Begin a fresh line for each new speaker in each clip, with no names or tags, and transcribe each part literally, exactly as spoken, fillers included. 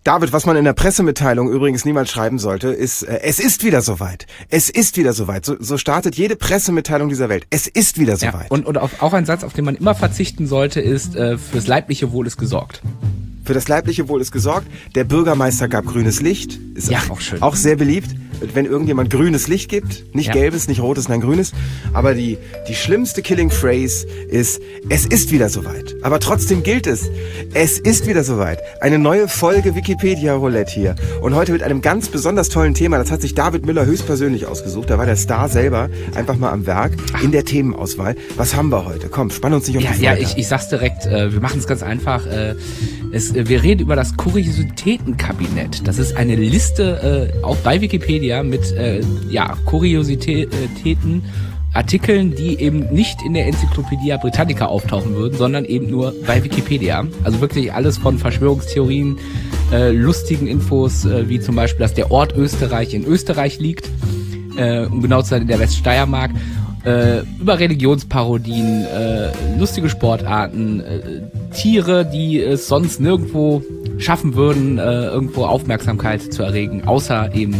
David, was man in der Pressemitteilung übrigens niemals schreiben sollte, ist, äh, es ist wieder soweit. Es ist wieder soweit. So, so startet jede Pressemitteilung dieser Welt. Es ist wieder soweit.
Ja, und und auf, auch ein Satz, auf den man immer verzichten sollte, ist, äh, fürs leibliche Wohl ist gesorgt.
Für das leibliche Wohl ist gesorgt. Der Bürgermeister gab grünes Licht. Ist
ja, auch schön.
Auch sehr beliebt, wenn irgendjemand grünes Licht gibt. Nicht ja. gelbes, nicht rotes, nein grünes. Aber die, die schlimmste Killing Phrase ist, es ist wieder soweit. Aber trotzdem gilt es. Es ist wieder soweit. Eine neue Folge Wikipedia Roulette hier. Und heute mit einem ganz besonders tollen Thema. Das hat sich David Müller höchstpersönlich ausgesucht. Da war der Star selber einfach mal am Werk in der Themenauswahl. Was haben wir heute? Komm, spann uns nicht auf
ja,
die Folter.
Ja, ich, ich sag's direkt. Äh, wir machen es ganz einfach. Äh, es, wir reden über das Kuriositätenkabinett. Das ist eine Liste äh, auch bei Wikipedia mit äh, ja, Kuriositäten, Artikeln, die eben nicht in der Enzyklopädie Britannica auftauchen würden, sondern eben nur bei Wikipedia. Also wirklich alles von Verschwörungstheorien, äh, lustigen Infos, äh, wie zum Beispiel, dass der Ort Österreich in Österreich liegt, äh, um genau zu sein in der Weststeiermark, äh, über Religionsparodien, äh, lustige Sportarten, äh, Tiere, die es sonst nirgendwo schaffen würden, äh, irgendwo Aufmerksamkeit zu erregen, außer eben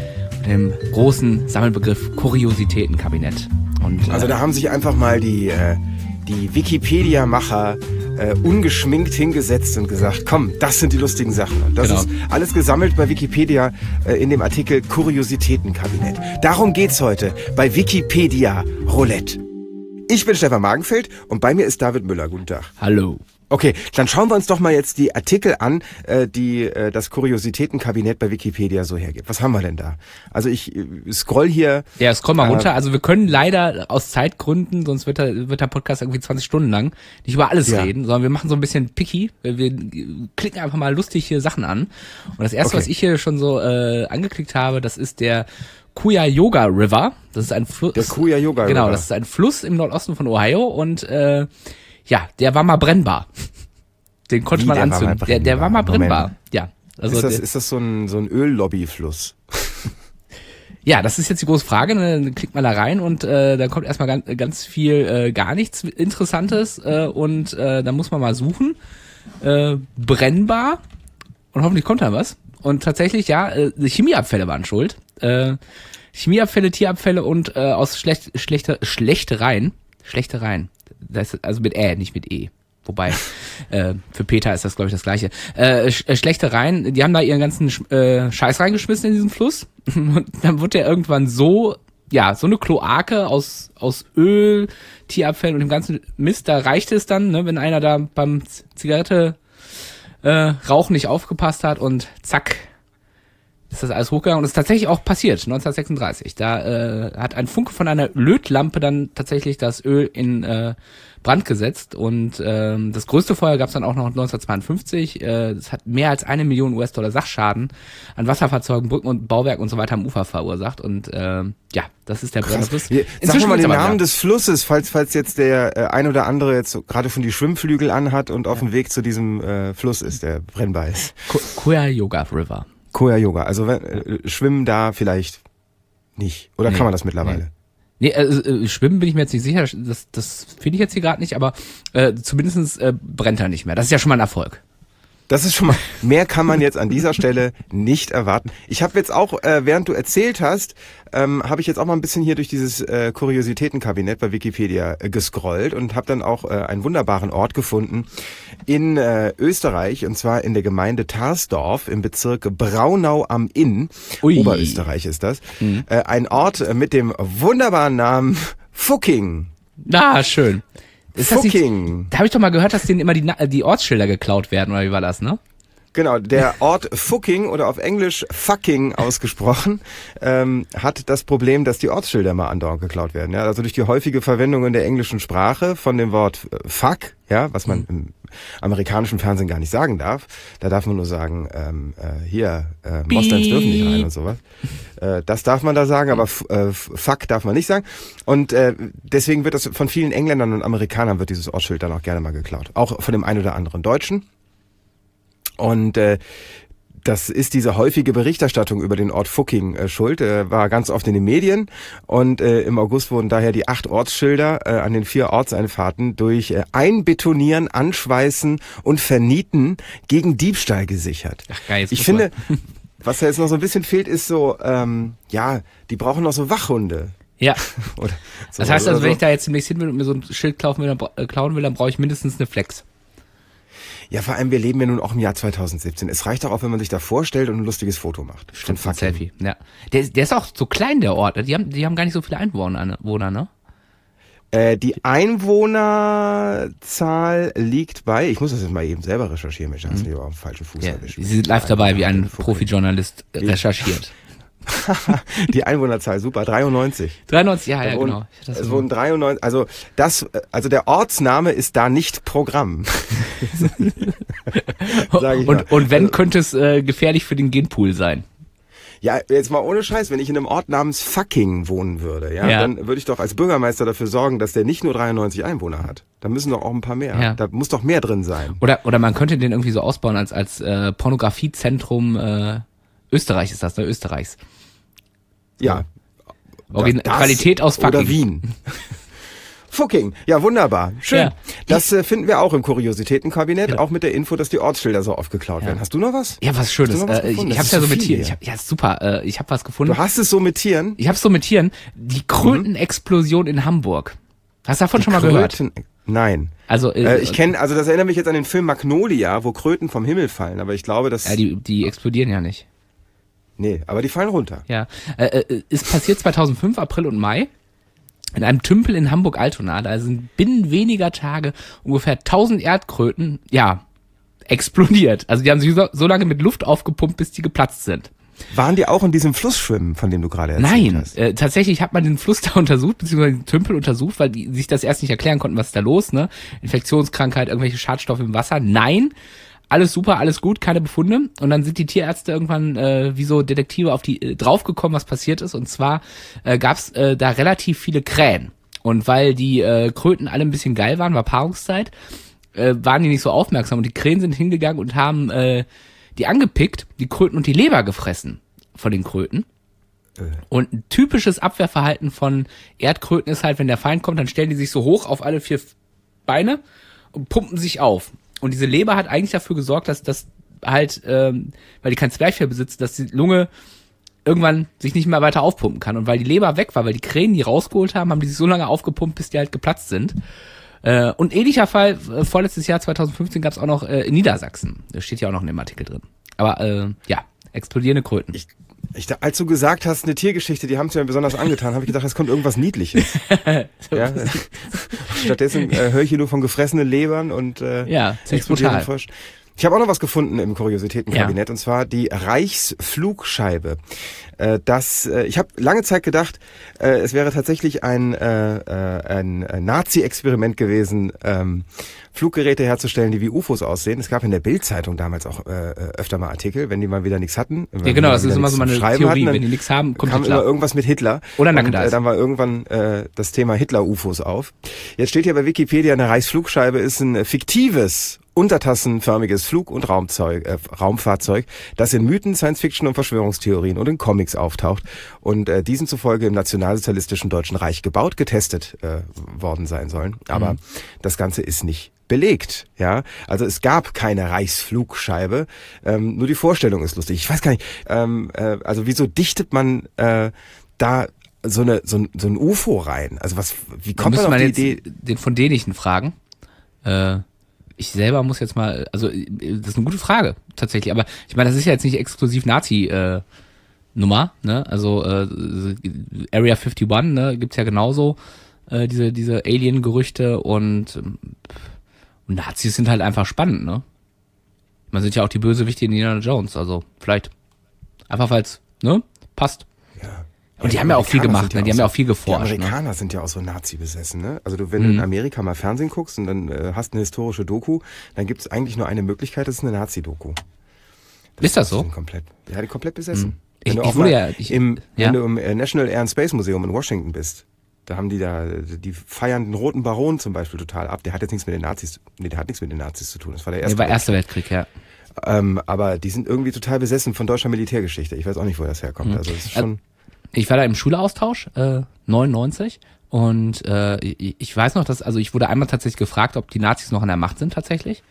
dem großen Sammelbegriff Kuriositätenkabinett. Und, äh,
also da haben sich einfach mal die, äh, die Wikipedia-Macher äh, ungeschminkt hingesetzt und gesagt, komm, das sind die lustigen Sachen. Und das
genau.
ist alles gesammelt bei Wikipedia äh, in dem Artikel Kuriositätenkabinett. Darum geht's heute bei Wikipedia Roulette. Ich bin Stefan Magenfeld und bei mir ist David Müller. Guten Tag.
Hallo.
Okay, dann schauen wir uns doch mal jetzt die Artikel an, äh, die äh, das Kuriositätenkabinett bei Wikipedia so hergibt. Was haben wir denn da? Also ich äh, scroll hier...
Ja, scroll mal äh, runter. Also wir können leider aus Zeitgründen, sonst wird der, wird der Podcast irgendwie zwanzig Stunden lang, nicht über alles ja. reden, sondern wir machen so ein bisschen picky. Wir, wir klicken einfach mal lustig hier Sachen an. Und das erste, okay. was ich hier schon so äh, angeklickt habe, das ist der Cuyahoga River. Das ist ein Fluss.
Der Cuyahoga River.
Genau, das ist ein Fluss im Nordosten von Ohio und äh, ja, der war mal brennbar. Den konnte Wie, man der anzünden. War der, der war mal brennbar. Moment. Ja. Also
ist das,
der,
ist das so ein, so ein Öllobbyfluss?
Ja, das ist jetzt die große Frage. Dann klickt man da rein und äh, dann kommt erstmal ganz, ganz viel äh, gar nichts Interessantes äh, und äh, dann muss man mal suchen. Äh, brennbar und hoffentlich kommt da was. Und tatsächlich, ja, äh, Chemieabfälle waren schuld. Äh, Chemieabfälle, Tierabfälle und äh, aus schlecht, schlechte, Schlechtereien. Schlechtereien. Das ist also mit Ä, nicht mit E. Wobei, äh, für Peter ist das, glaube ich, das Gleiche. Äh, Sch- Schlechtereien, die haben da ihren ganzen äh, Scheiß reingeschmissen in diesen Fluss. Und dann wird der irgendwann so, ja, so eine Kloake aus aus Öl, Tierabfällen und dem ganzen Mist. Da reicht es dann, ne, wenn einer da beim Z- Zigarette äh, Rauchen nicht aufgepasst hat und zack, ist das alles hochgegangen. Und das ist tatsächlich auch passiert, neunzehnhundertsechsunddreißig. Da äh, hat ein Funke von einer Lötlampe dann tatsächlich das Öl in äh, Brand gesetzt. Und ähm, das größte Feuer gab es dann auch noch neunzehnhundertzweiundfünfzig. Äh, das hat mehr als eine Million U S-Dollar Sachschaden an Wasserfahrzeugen, Brücken und Bauwerken und so weiter am Ufer verursacht. Und ähm, ja, das ist der Brennfluss.
Sag mal den Namen des Flusses, falls falls jetzt der äh, ein oder andere jetzt so, gerade schon die Schwimmflügel anhat und auf dem Weg zu diesem äh, Fluss ist, der brennbar ist.
Cuyahoga River.
Cuyahoga, also äh, schwimmen da vielleicht nicht. Oder nee, kann man das mittlerweile?
Nee, nee äh, äh, schwimmen bin ich mir jetzt nicht sicher, das, das finde ich jetzt hier gerade nicht, aber äh, zumindest äh, brennt er nicht mehr. Das ist ja schon mal ein Erfolg.
Das ist schon mal, mehr kann man jetzt an dieser Stelle nicht erwarten. Ich habe jetzt auch, äh, während du erzählt hast, ähm, habe ich jetzt auch mal ein bisschen hier durch dieses äh, Kuriositätenkabinett bei Wikipedia äh, gescrollt und habe dann auch äh, einen wunderbaren Ort gefunden in äh, Österreich, und zwar in der Gemeinde Tarsdorf im Bezirk Braunau am Inn. Ui. Oberösterreich ist das. Mhm. Äh, ein Ort äh, mit dem wunderbaren Namen Fucking.
Ah, schön. Ist das
Fucking.
Nicht, da habe ich doch mal gehört, dass denen immer die, die Ortsschilder geklaut werden, oder wie war das, ne?
Genau, der Ort Fucking oder auf Englisch Fucking ausgesprochen, ähm, hat das Problem, dass die Ortsschilder mal andauernd geklaut werden. Ja, also durch die häufige Verwendung in der englischen Sprache von dem Wort Fuck, ja, was man im amerikanischen Fernsehen gar nicht sagen darf. Da darf man nur sagen, ähm, äh, hier, äh, Moslems dürfen nicht rein und sowas. Äh, das darf man da sagen, aber f- äh, Fuck darf man nicht sagen. Und äh, deswegen wird das von vielen Engländern und Amerikanern wird dieses Ortsschild dann auch gerne mal geklaut. Auch von dem einen oder anderen Deutschen. Und äh, das ist diese häufige Berichterstattung über den Ort Fucking äh, schuld. Er war ganz oft in den Medien und äh, im August wurden daher die acht Ortsschilder äh, an den vier Ortseinfahrten durch äh, Einbetonieren, Anschweißen und Vernieten gegen Diebstahl gesichert.
Ach, geil, jetzt
ich finde, was da jetzt noch so ein bisschen fehlt, ist so, ähm, ja, die brauchen noch so Wachhunde.
Ja.
Oder so,
das heißt also,
oder
wenn
so.
ich da jetzt demnächst hin will und mir so ein Schild kaufen will, dann, bra- äh, klauen will, dann brauche ich mindestens eine Flex.
Ja, vor allem, wir leben ja nun auch im Jahr zweitausendsiebzehn. Es reicht doch auch, wenn man sich da vorstellt und ein lustiges Foto macht.
Stimmt,
Von
ein
Fucking.
Selfie. Ja. Der, ist- der ist auch so klein, der Ort. Die haben, die haben gar nicht so viele Einwohner, Wohner, ne?
Äh, die Einwohnerzahl liegt bei, ich muss das jetzt mal eben selber recherchieren, Mensch, da hast du mich aber auf dem falschen Fuß
Ja,
erwischt.
Sie sind live dabei, wie ein
Fucking.
Profi-Journalist recherchiert.
Die Einwohnerzahl, super, dreiundneunzig.
dreiundneunzig, ja, ja,
Es wurden-
genau. Ich hatte das
Es
so-
wurden dreiundneunzig, also das, also der Ortsname ist da nicht Programm. Sag ich mal.
und, und wenn,
Also-
könnte es äh, gefährlich für den Genpool sein.
Ja, jetzt mal ohne Scheiß, wenn ich in einem Ort namens Fucking wohnen würde, ja,
Ja.
dann würde ich doch als Bürgermeister dafür sorgen, dass der nicht nur dreiundneunzig Einwohner hat. Da müssen doch auch ein paar mehr.
Ja.
Da muss doch mehr drin sein.
Oder, oder man könnte den irgendwie so ausbauen als, als äh, Pornografiezentrum äh, Österreich ist das, ne? Österreichs.
Ja.
Origin
Das
Qualität aus Fucking.
Oder Wien. Fucking. Ja, wunderbar. Schön.
Ja.
Das äh, finden wir auch im Kuriositätenkabinett,
Ja.
auch mit der Info, dass die Ortsschilder so oft geklaut
Ja.
werden. Hast du noch was?
Ja, was Schönes.
Hast du noch was
Äh, ich
gefunden?
ich
Das
hab's
ist
ja so
so
mit
viel
Tieren.
hier.
Ich hab, ja, super. Äh, ich habe was gefunden.
Du hast es so mit Tieren?
Ich hab's so mit Tieren. Die Krötenexplosion in Hamburg. Hast du davon schon mal gehört?
Kröten? Nein.
Also äh,
Äh, ich kenne, also das erinnert mich jetzt an den Film Magnolia, wo Kröten vom Himmel fallen, aber ich glaube, dass...
ja, die, die explodieren ja nicht.
nee, aber die fallen runter.
Ja. Äh, äh, ist passiert zweitausendfünf, April und Mai. In einem Tümpel in Hamburg-Altona, da sind binnen weniger Tage ungefähr tausend Erdkröten, ja, explodiert. Also die haben sich so, so lange mit Luft aufgepumpt, bis die geplatzt sind.
Waren die auch in diesem Fluss schwimmen, von dem du gerade erzählt
Nein,
hast?
äh, tatsächlich hat man den Fluss da untersucht, beziehungsweise den Tümpel untersucht, weil die sich das erst nicht erklären konnten, was ist da los, ne? Infektionskrankheit, irgendwelche Schadstoffe im Wasser. Nein, alles super, alles gut, keine Befunde. Und dann sind die Tierärzte irgendwann äh, wie so Detektive auf die äh, draufgekommen, was passiert ist. Und zwar äh, gab's äh, da relativ viele Krähen. Und weil die äh, Kröten alle ein bisschen geil waren, war Paarungszeit, äh, waren die nicht so aufmerksam. Und die Krähen sind hingegangen und haben äh, die angepickt, die Kröten und die Leber gefressen von den Kröten. Und ein typisches Abwehrverhalten von Erdkröten ist halt, wenn der Feind kommt, dann stellen die sich so hoch auf alle vier Beine und pumpen sich auf. Und diese Leber hat eigentlich dafür gesorgt, dass das halt, ähm, weil die kein Zwerchfell besitzt, dass die Lunge irgendwann sich nicht mehr weiter aufpumpen kann. Und weil die Leber weg war, weil die Krähen die rausgeholt haben, haben die sich so lange aufgepumpt, bis die halt geplatzt sind. Äh, und ähnlicher Fall, äh, vorletztes Jahr zweitausendfünfzehn gab es auch noch äh, in Niedersachsen. Das steht ja auch noch in dem Artikel drin. Aber äh, ja, explodierende Kröten.
Ich, ich, als du gesagt hast, eine Tiergeschichte, die haben es mir besonders angetan, habe ich gedacht, es kommt irgendwas Niedliches. ja? Stattdessen äh, höre ich hier nur von gefressenen Lebern und äh,
Ja, ziemlich
explodierenden
brutal.
Frosch. Ich habe auch noch was gefunden im Kuriositätenkabinett,
Ja.
und zwar die Reichsflugscheibe. Äh, das, äh, ich habe lange Zeit gedacht, äh, es wäre tatsächlich ein, äh, äh, ein äh, Nazi-Experiment gewesen, ähm, Fluggeräte herzustellen, die wie U F Os aussehen. Es gab in der Bild-Zeitung damals auch äh, öfter mal Artikel, wenn die mal wieder nichts hatten. wenn
Ja,
die
genau,
mal
das
wieder
ist immer
nichts
so meine
zum Schreiben
Theorie.
hatten,
Wenn die nichts haben, kommt
kam
Hitler.
immer irgendwas mit Hitler.
Oder
und
Nackedeyes.
äh, dann war irgendwann äh, das Thema Hitler-U F Os auf. Jetzt steht hier bei Wikipedia, eine Reichsflugscheibe ist ein äh, fiktives, untertassenförmiges Flug- und Raumzeug, äh, Raumfahrzeug, das in Mythen, Science-Fiction und Verschwörungstheorien und in Comics auftaucht und äh, diesen zufolge im nationalsozialistischen Deutschen Reich gebaut, getestet äh, worden sein sollen. Aber
Mhm.
das Ganze ist nicht belegt, ja. Also es gab keine Reichsflugscheibe, ähm, nur die Vorstellung ist lustig. Ich weiß gar nicht, ähm, äh, also wieso dichtet man äh, da so eine so ein, so ein U F O rein? Also was, wie
Da
kommt man
müsste
auf
man
die
jetzt
Idee?
den von Dänichen fragen. Äh, ich selber muss jetzt mal, also äh, das ist eine gute Frage tatsächlich, aber ich meine, das ist ja jetzt nicht exklusiv Nazi äh, Nummer, ne? Also äh, Area einundfünfzig, ne, gibt's ja genauso äh, diese diese Alien-Gerüchte und, ähm, und Nazis sind halt einfach spannend, ne? Man sind ja auch die Bösewichte in Indiana Jones, also vielleicht einfach weil's, ne, passt.
Ja.
Und die haben ja auch viel
Amerikaner
gemacht,
sind
ne? Die haben
so-
ja auch viel geforscht,
Die
ne?
Amerikaner sind ja auch so Nazi besessen, ne? Also du, wenn du
Mhm.
in Amerika mal Fernsehen guckst und dann äh, hast eine historische Doku, dann gibt es eigentlich nur eine Möglichkeit, das ist eine Nazi-Doku.
Ist das
die
so?
sind komplett, ja, die komplett besessen.
Mhm.
Wenn
Ich-
du
ich
auch
wurde
mal
ja- ich-
im,
ja.
wenn du im äh, National Air and Space Museum in Washington bist, da haben die da, die feiern den Roten Baron zum Beispiel total ab. Der hat jetzt nichts mit den Nazis, nee, der hat nichts mit den Nazis zu tun. Das war der erste.
Nee, war Erster Weltkrieg, ja.
Ähm, aber die sind irgendwie total besessen von deutscher Militärgeschichte. Ich weiß auch nicht, wo das herkommt. Also das ist schon.
Ich war da im Schüleraustausch, äh, neunundneunzig. Und äh, ich weiß noch, dass, also ich wurde einmal tatsächlich gefragt, ob die Nazis noch an der Macht sind tatsächlich.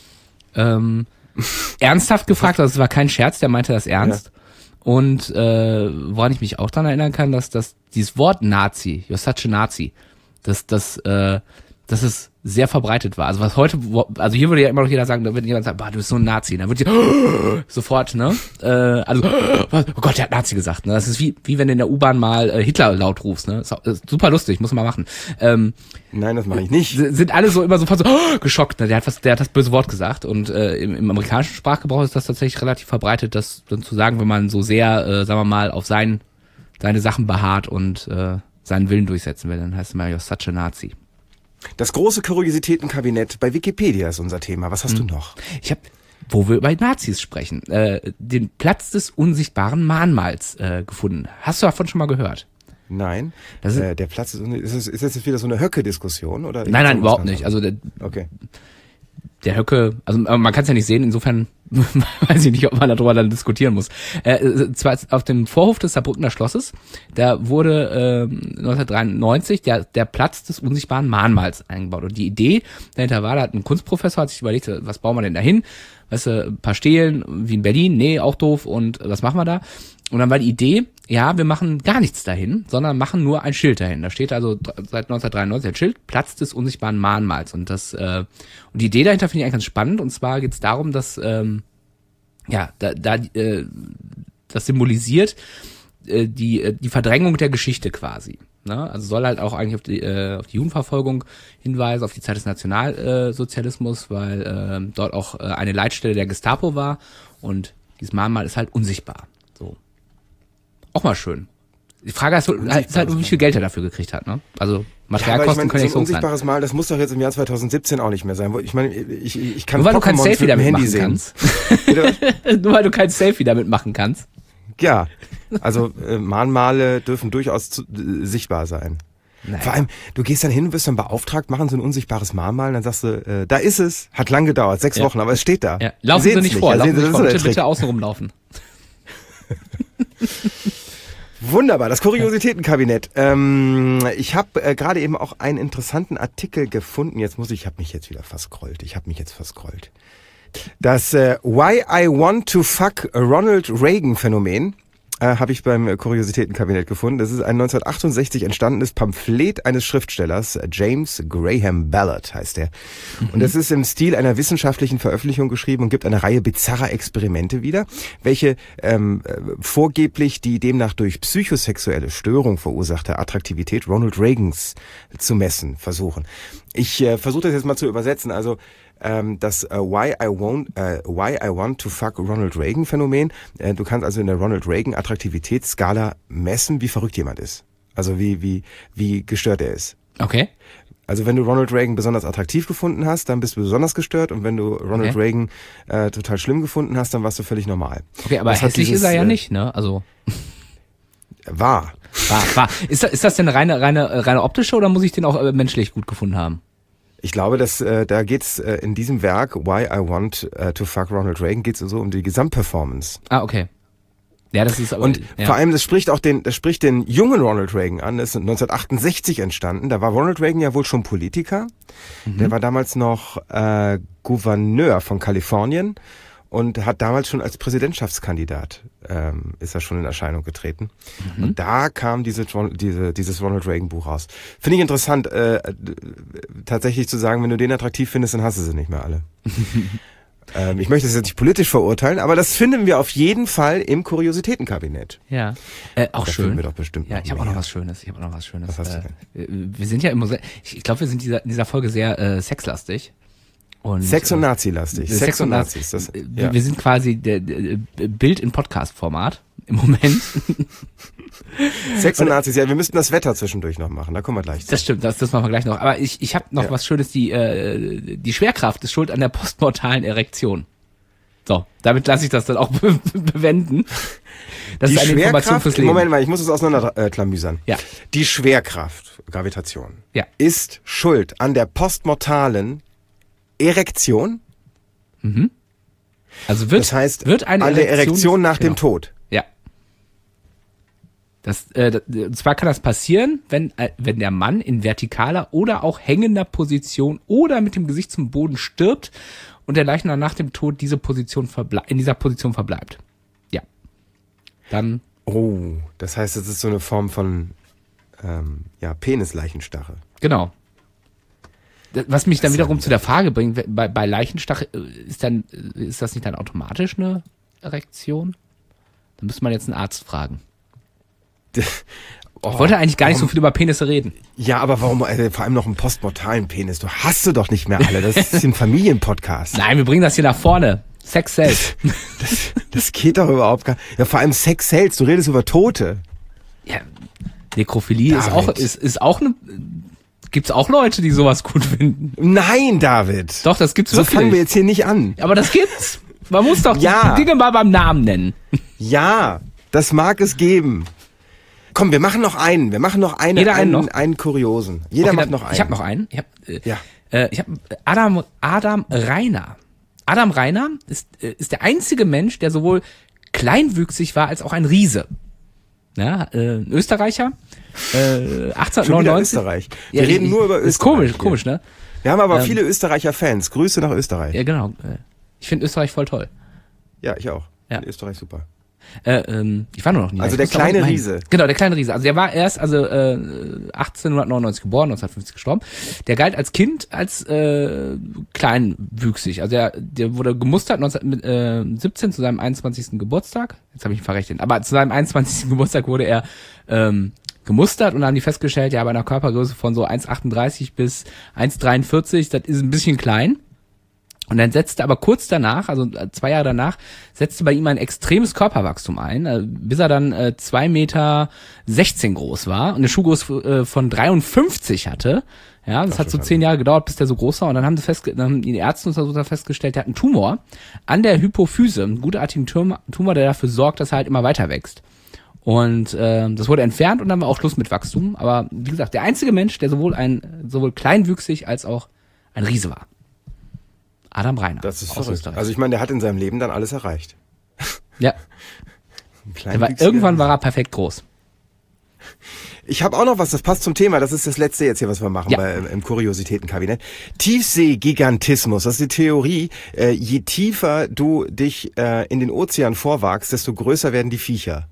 Ähm, ernsthaft gefragt, also es war kein Scherz, der meinte das ernst. Ja. Und äh, woran ich mich auch daran erinnern kann, dass dass dieses Wort Nazi, you're such a Nazi, dass das äh, dass es sehr verbreitet war. Also was heute, also hier würde ja immer noch jeder sagen, da würde jemand sagen, bah, du bist so ein Nazi. Dann würde ich sofort, ne? Äh, also, oh Gott, der hat Nazi gesagt. Ne? Das ist wie wie wenn du in der U-Bahn mal äh, Hitler laut rufst. Ne? Ist, ist super lustig, muss man machen. Ähm,
Nein, das mache ich nicht.
Sind alle so immer sofort so oh, geschockt. Ne? Der hat was, der hat das böse Wort gesagt. Und äh, im, im amerikanischen Sprachgebrauch ist das tatsächlich relativ verbreitet, das dann zu sagen, wenn man so sehr, äh, sagen wir mal, auf sein, seine Sachen beharrt und äh, seinen Willen durchsetzen will, dann heißt es immer, you're such a Nazi.
Das große Kuriositätenkabinett bei Wikipedia ist unser Thema. Was hast hm. du noch?
Ich habe, wo wir über Nazis sprechen, äh, den Platz des unsichtbaren Mahnmals äh, gefunden. Hast du davon schon mal gehört?
Nein.
Das ist,
äh, der Platz ist, ist, ist, ist das jetzt wieder so eine Höcke-Diskussion oder?
Nein, nein, überhaupt nicht. Also der,
okay.
der Höcke, also man kann es ja nicht sehen. Insofern weiß ich nicht, ob man darüber dann diskutieren muss. Äh, zwar auf dem Vorhof des Saarbrückener Schlosses, da wurde äh, neunzehnhundertdreiundneunzig der, der Platz des unsichtbaren Mahnmals eingebaut. Und die Idee dahinter war, da hat ein Kunstprofessor hat sich überlegt, was bauen wir denn da hin? Weißt du, ein paar Stelen, wie in Berlin, nee, auch doof, und was machen wir da? Und dann war die Idee, ja, wir machen gar nichts dahin, sondern machen nur ein Schild dahin. Da steht also seit neunzehnhundertdreiundneunzig ein Schild, Platz des unsichtbaren Mahnmals. Und das äh, und die Idee dahinter finde ich eigentlich ganz spannend. Und zwar geht es darum, dass ähm, ja, da, da äh, das symbolisiert äh, die äh, die Verdrängung der Geschichte quasi. Ne? Also soll halt auch eigentlich auf die äh, auf die Judenverfolgung hinweisen, auf die Zeit des Nationalsozialismus, weil äh, dort auch äh, eine Leitstelle der Gestapo war. Und dieses Mahnmal ist halt unsichtbar. So. Auch mal schön. Die Frage ist, ist halt, wie viel Geld er dafür gekriegt hat, ne? Also Materialkosten
ja, ich mein,
können nicht
so ein
so sein.
Unsichtbares Mal, das muss doch jetzt im Jahr zweitausendsiebzehn auch nicht mehr sein. Ich meine, ich, ich kann
Nur weil du kein
Pokémon
Selfie
mit dem
damit
Handy
machen
sehen.
kannst. Nur weil du kein Selfie damit machen kannst.
Ja, also äh, Mahnmale dürfen durchaus zu, äh, sichtbar sein. Naja. Vor allem, du gehst dann hin, wirst dann beauftragt, machen so ein unsichtbares Mahnmal, und dann sagst du, äh, da ist es, hat lang gedauert, sechs ja. Wochen, aber es steht da.
Ja. Laufen Sie nicht vor, laufen Sie nicht vor, bitte, bitte außen rumlaufen.
Wunderbar, das Kuriositätenkabinett. Ähm, ich habe äh, gerade eben auch einen interessanten Artikel gefunden. Jetzt muss ich, ich habe mich jetzt wieder verscrollt. Ich habe mich jetzt verscrollt. Das äh, Why I Want to Fuck Ronald Reagan Phänomen äh, habe ich beim Kuriositätenkabinett gefunden. Das ist ein neunzehnhundertachtundsechzig entstandenes Pamphlet eines Schriftstellers, James Graham Ballard heißt er. Mhm. Und das ist im Stil einer wissenschaftlichen Veröffentlichung geschrieben und gibt eine Reihe bizarrer Experimente wieder, welche ähm, vorgeblich die demnach durch psychosexuelle Störung verursachte Attraktivität Ronald Reagans zu messen versuchen. Ich äh, versuche das jetzt mal zu übersetzen. Also ähm, das äh, Why I Want äh, Why I Want to Fuck Ronald Reagan Phänomen. Äh, du kannst also in der Ronald Reagan Attraktivitätsskala messen, wie verrückt jemand ist. Also wie wie wie gestört er ist.
Okay.
Also wenn du Ronald Reagan besonders attraktiv gefunden hast, dann bist du besonders gestört, und wenn du Ronald okay. Reagan äh, total schlimm gefunden hast, dann warst du völlig normal.
Okay, aber
das
hässlich
dieses,
ist er ja
äh,
nicht, ne? Also
war.
War, war. Ist das, ist das denn reine reine reine optische, oder muss ich den auch äh, menschlich gut gefunden haben?
Ich glaube, dass äh, da geht's äh, in diesem Werk Why I Want uh, to Fuck Ronald Reagan geht's so um die Gesamtperformance.
Ah, okay. Ja, das ist aber,
und
ja.
vor allem, das spricht auch den, das spricht den jungen Ronald Reagan an. Das ist neunzehnhundertachtundsechzig entstanden. Da war Ronald Reagan ja wohl schon Politiker. Mhm. Der war damals noch äh, Gouverneur von Kalifornien und hat damals schon als Präsidentschaftskandidat ähm, ist er schon in Erscheinung getreten. Mhm. Und da kam diese, diese, dieses Ronald Reagan Buch raus. Finde ich interessant, äh, tatsächlich zu sagen, wenn du den attraktiv findest, dann hast du sie nicht mehr alle. ähm, ich möchte das jetzt nicht politisch verurteilen, aber das finden wir auf jeden Fall im Kuriositätenkabinett.
Ja, äh, auch
da
schön.
Wir doch bestimmt
ja, ich habe auch noch was Schönes. Ich habe auch noch was Schönes.
Was hast du
denn? Äh, wir sind ja immer sehr, ich glaube, wir sind dieser, in dieser Folge sehr äh, sexlastig. Und,
Sex und Nazi-lastig.
Sex, Sex und Nazis. Das, ja. Wir sind quasi der, der Bild in Podcast-Format im Moment.
Sex und Nazis, ja, wir müssten das Wetter zwischendurch noch machen, da kommen wir gleich zu.
Das stimmt, das, das machen wir gleich noch. Aber ich, ich habe noch ja. was Schönes, die, äh, die Schwerkraft ist schuld an der postmortalen Erektion. So, damit lasse ich das dann auch be- bewenden. Das
die
ist eine Information fürs Leben.
Moment mal, ich muss es auseinanderklamüsern.
Ja.
Die Schwerkraft, Gravitation,
ja.
ist schuld an der postmortalen Erektion?
Mhm. Also wird,
das heißt,
wird eine
an der
Erektion,
Erektion nach
genau.
dem Tod.
Ja. Das, äh, und zwar kann das passieren, wenn, äh, wenn der Mann in vertikaler oder auch hängender Position oder mit dem Gesicht zum Boden stirbt und der Leichnam nach dem Tod diese Position verble- in dieser Position verbleibt. Ja. Dann.
Oh, das heißt, es ist so eine Form von ähm, ja, Penisleichenstarre.
Genau. Was mich dann
Das ist
wiederum
ja
zu der Frage bringt, bei, bei Leichenstach ist dann, ist das nicht dann automatisch eine Erektion? Da müsste man jetzt einen Arzt fragen.
Oh,
ich wollte eigentlich gar nicht
warum,
so viel über Penisse reden.
Ja, aber warum, also vor allem noch einen postmortalen Penis? Du hast du doch nicht mehr alle. Das ist ein Familienpodcast.
Nein, wir bringen das hier nach vorne. Sex sells.
Das, das geht doch überhaupt gar nicht. Ja, vor allem Sex sells. Du redest über Tote.
Ja, Nekrophilie ist
David.
auch, ist, ist auch eine, gibt's auch Leute, die sowas gut finden.
Nein, David.
Doch, das gibt's
So
wirklich.
fangen wir jetzt hier nicht an.
Aber das gibt's. Man muss doch
Ja.
die Dinge mal beim Namen nennen.
Ja, das mag es geben. Komm, wir machen noch einen. Wir machen noch eine,
Jeder einen
einen,
noch?
einen Kuriosen. Jeder
Okay,
macht
dann,
noch einen.
Ich habe noch einen. Ich habe äh,
Ja.
äh, ich hab Adam Adam Reiner. Adam Reiner ist äh, ist der einzige Mensch, der sowohl kleinwüchsig war als auch ein Riese. Ja, äh, ein Österreicher. Äh, achtzehnhundertneunundneunzig.
Österreich. Wir
Ja,
reden
ich-
nur über Österreich.
Ist komisch,
hier.
komisch, ne?
Wir haben aber
Ähm,
viele Österreicher Fans. Grüße nach Österreich.
Ja, genau. Äh, Ich finde Österreich voll toll.
Ja, ich auch.
Ja.
In Österreich super.
Äh, ähm, ich war nur noch nie.
Also
Ich
der
muss aber
kleine
mal hin.
Riese.
Genau, der kleine Riese. Also der war erst also äh, achtzehnhundertneunundneunzig geboren, neunzehnhundertfünfzig gestorben. Der galt als Kind als äh, kleinwüchsig. Also der, der wurde gemustert neunzehnhundertsiebzehn zu seinem einundzwanzigsten Geburtstag. Jetzt habe ich mich verrechnet. Aber zu seinem einundzwanzigsten Geburtstag wurde er ähm, gemustert und dann haben die festgestellt, ja, bei einer Körpergröße von so eins Komma achtunddreißig bis eins Komma dreiundvierzig, das ist ein bisschen klein. Und dann setzte aber kurz danach, also zwei Jahre danach, setzte bei ihm ein extremes Körperwachstum ein, äh, bis er dann äh, zwei Komma sechzehn Meter groß war und eine Schuhgröße äh, von dreiundfünfzig hatte. Ja, das
Ach,
hat so
schon
zehn Jahre gedauert, bis der so groß war. Und dann haben, sie festge- dann haben die Ärzte untersucht, festgestellt, der hat einen Tumor an der Hypophyse, einen gutartigen Tumor, Tumor, der dafür sorgt, dass er halt immer weiter wächst. Und äh, das wurde entfernt und dann war auch Schluss mit Wachstum. Aber wie gesagt, der einzige Mensch, der sowohl ein sowohl kleinwüchsig als auch ein Riese war. Adam Reiner.
Das ist
aus
verrückt.
Österreich.
Also ich meine, der hat in seinem Leben dann alles erreicht.
Ja,
Ein
der war,
kleinwüchsiger
irgendwann war
Riese.
er perfekt groß.
Ich habe auch noch was, das passt zum Thema. Das ist das letzte jetzt hier, was wir machen
Ja.
bei, im Kuriositätenkabinett. Tiefseegigantismus, das ist die Theorie. Äh, je tiefer du dich äh, in den Ozean vorwagst, desto größer werden die Viecher.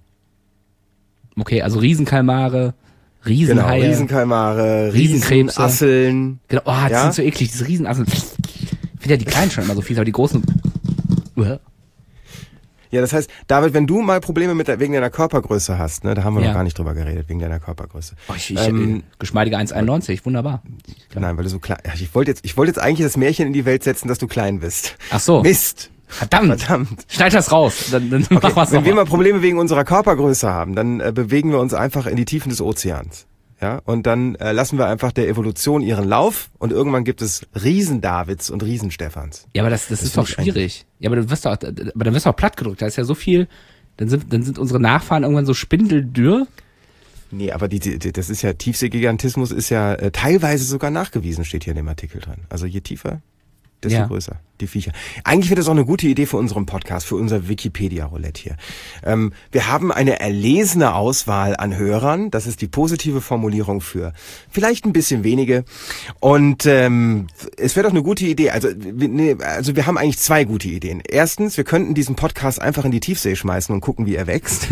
Okay, also Riesenkalmare,
Genau,
Riesenhaie.
Riesenkalmare,
Riesenkrebse.
Riesenasseln.
Genau, oh, die
Ja?
sind so eklig, diese Riesenassen. Ich finde ja die kleinen schon immer so fies, aber die großen. Uh.
Ja, das heißt, David, wenn du mal Probleme mit der, wegen deiner Körpergröße hast, ne, da haben wir
Ja.
noch gar nicht drüber geredet, wegen deiner Körpergröße.
Oh, ich, ich,
Ähm,
äh, geschmeidige eins Komma einundneunzig, wunderbar.
Nein, weil du so klein. Ja, Ich wollte jetzt, ich wollte jetzt eigentlich das Märchen in die Welt setzen, dass du klein bist.
Ach so,
Mist.
verdammt.
Verdammt.
Schneid das raus, dann, dann
Okay,
mach was
wenn wir
noch.
mal Probleme wegen unserer Körpergröße haben, dann äh, bewegen wir uns einfach in die Tiefen des Ozeans. Ja, und dann äh, lassen wir einfach der Evolution ihren Lauf und irgendwann gibt es Riesen-Davids und Riesen-Stephans.
Ja, aber das, das,
Das
ist doch
finde ich
schwierig. Ja, aber du wirst doch, aber dann wirst du auch platt gedrückt. Da ist ja so viel, dann sind, dann sind unsere Nachfahren irgendwann so spindeldürr.
Nee, aber die, die, das ist ja, Tiefseegigantismus ist ja äh, teilweise sogar nachgewiesen, steht hier in dem Artikel drin. Also je tiefer, desto
Ja.
größer, die Viecher. Eigentlich wäre das auch eine gute Idee für unseren Podcast, für unser Wikipedia-Roulette hier. Ähm, wir haben eine erlesene Auswahl an Hörern, das ist die positive Formulierung für vielleicht ein bisschen wenige. Und ähm, es wäre doch eine gute Idee, also, wir- nee, also wir haben eigentlich zwei gute Ideen. Erstens, wir könnten diesen Podcast einfach in die Tiefsee schmeißen und gucken, wie er wächst.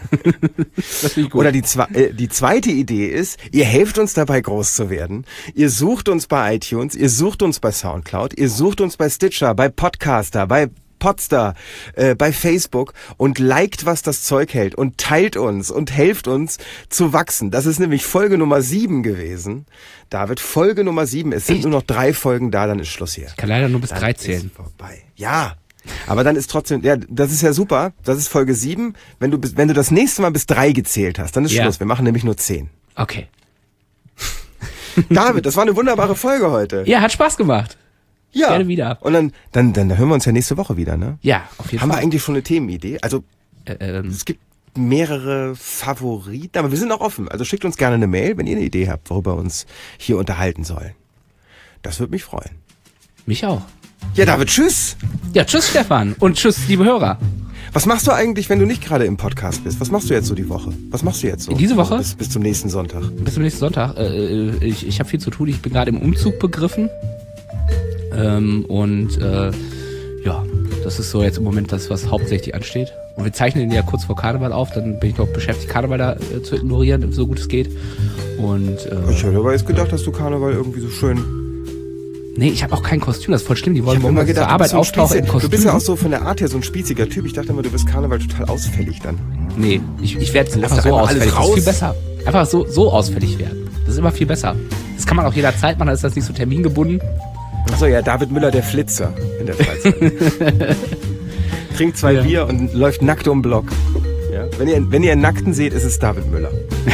Das finde ich gut.
Oder die, zwe äh, die zweite Idee ist, ihr helft uns dabei groß zu werden. Ihr sucht uns bei iTunes, ihr sucht uns bei Soundcloud, ihr sucht uns bei Stitcher, bei Podcaster, bei Podstar, äh, bei Facebook und liked, was das Zeug hält und teilt uns und helft uns zu wachsen. Das ist nämlich Folge Nummer sieben gewesen. David, Folge Nummer sieben. Es sind
Echt?
nur noch drei Folgen da, dann ist Schluss hier.
Ich kann leider nur bis
Dann
drei
ist
zählen.
vorbei. Ja. Aber dann ist trotzdem, ja, das ist ja super. Das ist Folge sieben. Wenn du, bis- wenn du das nächste Mal bis drei gezählt hast, dann ist
Ja.
Schluss. Wir machen nämlich nur zehn.
Okay.
David, das war eine wunderbare Folge heute.
Ja, hat Spaß gemacht.
Ja.
Gerne wieder.
Und dann, dann, dann hören wir uns ja nächste Woche wieder, ne?
Ja, auf jeden
Haben wir
Fall.
eigentlich schon eine Themenidee? Also,
Äh, ähm,
es gibt mehrere Favoriten, aber wir sind auch offen. Also schickt uns gerne eine Mail, wenn ihr eine Idee habt, worüber wir uns hier unterhalten sollen. Das würde mich freuen.
mich auch.
Ja, David, tschüss.
Ja, tschüss Stefan und tschüss liebe Hörer.
Was machst du eigentlich, wenn du nicht gerade im Podcast bist? Was machst du jetzt so die Woche? Was machst du jetzt so?
Diese Woche?
Bis, bis zum nächsten Sonntag.
Bis zum nächsten Sonntag. Äh, ich ich habe viel zu tun. Ich bin gerade im Umzug begriffen. Ähm, und äh, ja, das ist so jetzt im Moment das, was hauptsächlich ansteht. Und wir zeichnen ihn ja kurz vor Karneval auf. Dann bin ich noch beschäftigt, Karneval da äh, zu ignorieren, so gut es geht. Und äh,
ich hätte aber jetzt gedacht, dass du Karneval irgendwie so schön...
Nee, ich habe auch kein Kostüm, das ist voll schlimm. Die wollen
ich immer gedacht,
zur Arbeit
so
auftauchen im Kostüm.
Du bist ja auch so von der Art her so ein spießiger Typ. Ich dachte immer, du bist Karneval total ausfällig dann.
Nee, ich, ich werde
Lass
einfach so
einmal alles
ausfällig. Das ist
raus.
viel besser. Einfach so, so ausfällig werden. Das ist immer viel besser. Das kann man auch jederzeit machen, da ist das nicht so termingebunden.
Achso, ja, David Müller, der Flitzer in der Freizeit. Trinkt zwei
Ja.
Bier und läuft nackt um den Block. Ja? Wenn ihr, wenn ihr einen Nackten seht, ist es David Müller.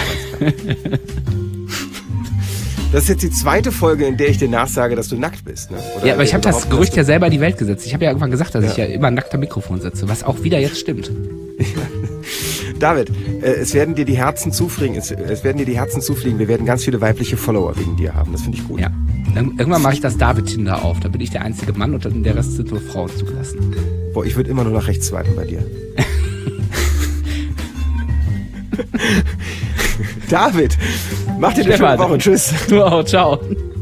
Das ist jetzt die zweite Folge, in der ich dir nachsage, dass du nackt bist. Ne? Oder
Ja, aber ich habe das
überhaupt,
Gerücht
dass
ja selber in die Welt gesetzt. Ich habe ja irgendwann gesagt, dass
Ja.
ich ja immer nackt am Mikrofon sitze, was auch wieder jetzt stimmt.
du- David, äh, es werden dir die Herzen zufliegen. Es, es werden dir die Herzen zufliegen. Wir werden ganz viele weibliche Follower wegen dir haben. Das finde ich gut.
Ja. Dann, irgendwann mache ich das David-Tinder auf. Da bin ich der einzige Mann und dann der Rest sind nur Frauen zugelassen.
Boah, ich würde immer nur nach rechts swipen bei dir. David, mach dir eine schöne
Stefan.
Woche. Tschüss.
Du auch, ciao.